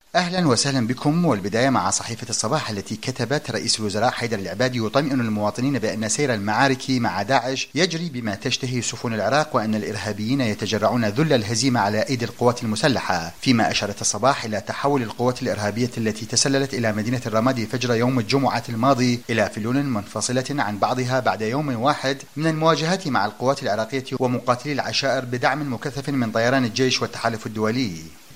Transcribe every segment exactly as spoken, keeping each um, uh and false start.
أهلا وسهلا بكم، والبداية مع صحيفة الصباح التي كتبت رئيس الوزراء حيدر العبادي يطمئن المواطنين بأن سير المعارك مع داعش يجري بما تشتهي سفن العراق، وأن الإرهابيين يتجرعون ذل الهزيمة على أيدي القوات المسلحة. فيما أشارت الصباح إلى تحول القوات الإرهابية التي تسللت إلى مدينة الرمادي فجر يوم الجمعة الماضي إلى فلول منفصلة عن بعضها بعد يوم واحد من المواجهات مع القوات العراقية ومقاتلي العشائر بدعم مكثف من طيران الجيش والتحالف الدولي.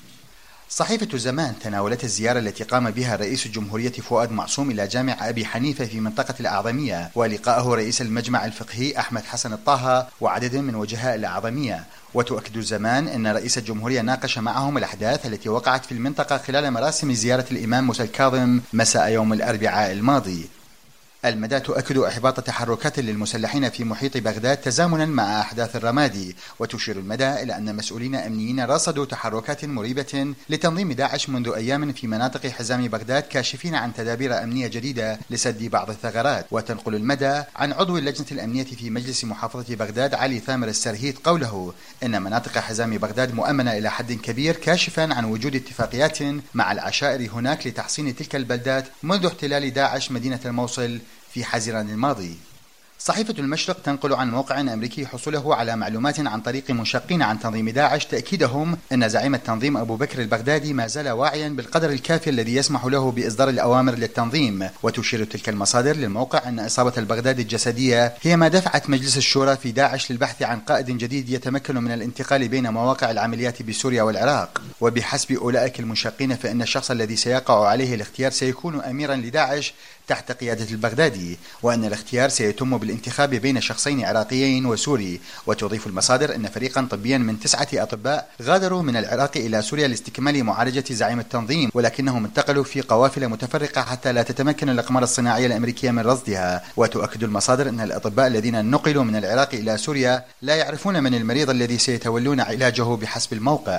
صحيفة زمان تناولت الزيارة التي قام بها رئيس الجمهورية فؤاد معصوم إلى جامع أبي حنيفة في منطقة الأعظمية، ولقاءه رئيس المجمع الفقهي أحمد حسن الطاهة وعدد من وجهاء الأعظمية. وتؤكد زمان أن رئيس الجمهورية ناقش معهم الأحداث التي وقعت في المنطقة خلال مراسم زيارة الإمام موسى الكاظم مساء يوم الأربعاء الماضي. المدى تؤكد إحباط تحركات للمسلحين في محيط بغداد تزامنا مع أحداث الرمادي، وتشير المدى إلى أن مسؤولين أمنيين رصدوا تحركات مريبة لتنظيم داعش منذ أيام في مناطق حزام بغداد، كاشفين عن تدابير أمنية جديدة لسد بعض الثغرات. وتنقل المدى عن عضو اللجنة الأمنية في مجلس محافظة بغداد علي ثامر السرهيد قوله إن مناطق حزام بغداد مؤمنة إلى حد كبير، كاشفا عن وجود اتفاقيات مع العشائر هناك لتحصين تلك البلدات منذ احتلال داعش مدينة الموصل في حزيران الماضي. صحيفة المشرق تنقل عن موقع أمريكي حصوله على معلومات عن طريق منشقين عن تنظيم داعش تأكيدهم أن زعيم التنظيم أبو بكر البغدادي ما زال واعيا بالقدر الكافي الذي يسمح له بإصدار الأوامر للتنظيم. وتشير تلك المصادر للموقع أن إصابة البغدادي الجسدية هي ما دفعت مجلس الشورى في داعش للبحث عن قائد جديد يتمكن من الانتقال بين مواقع العمليات بسوريا والعراق. وبحسب أولئك المنشقين فإن الشخص الذي سيقع عليه الاختيار سيكون أميرا لداعش تحت قيادة البغدادي، وأن الاختيار سيتم بالانتخاب بين شخصين عراقيين وسوري. وتضيف المصادر أن فريقا طبيا من تسعة أطباء غادروا من العراق إلى سوريا لاستكمال معالجة زعيم التنظيم، ولكنهم انتقلوا في قوافل متفرقة حتى لا تتمكن الأقمار الصناعية الأمريكية من رصدها. وتؤكد المصادر أن الأطباء الذين نقلوا من العراق إلى سوريا لا يعرفون من المريض الذي سيتولون علاجه بحسب الموقع.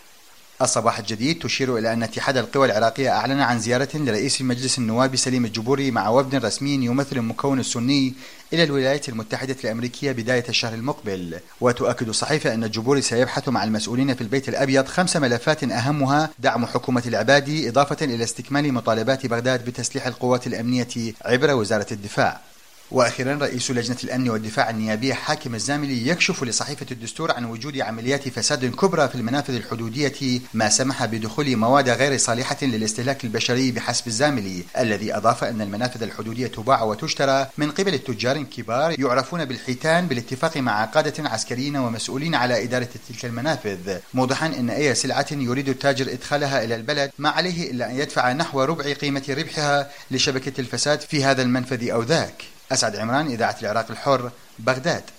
الصباح الجديد تشير إلى أن اتحاد القوى العراقية أعلن عن زيارة لرئيس مجلس النواب سليم الجبوري مع وفد رسمي يمثل المكون السني إلى الولايات المتحدة الأمريكية بداية الشهر المقبل. وتؤكد الصحيفة أن الجبوري سيبحث مع المسؤولين في البيت الأبيض خمس ملفات أهمها دعم حكومة العبادي، إضافة إلى استكمال مطالبات بغداد بتسليح القوات الأمنية عبر وزارة الدفاع. وأخيرا رئيس لجنة الأمن والدفاع النيابية حاكم الزاملي يكشف لصحيفة الدستور عن وجود عمليات فساد كبرى في المنافذ الحدودية، ما سمح بدخول مواد غير صالحة للاستهلاك البشري بحسب الزاملي، الذي أضاف أن المنافذ الحدودية تباع وتشترى من قبل التجار كبار يعرفون بالحيتان بالاتفاق مع قادة عسكريين ومسؤولين على إدارة تلك المنافذ، موضحا أن أي سلعة يريد التاجر إدخالها إلى البلد ما عليه إلا أن يدفع نحو ربع قيمة ربحها لشبكة الفساد في هذا المنفذ أو ذاك. أسعد عمران، إذاعة العراق الحر، بغداد.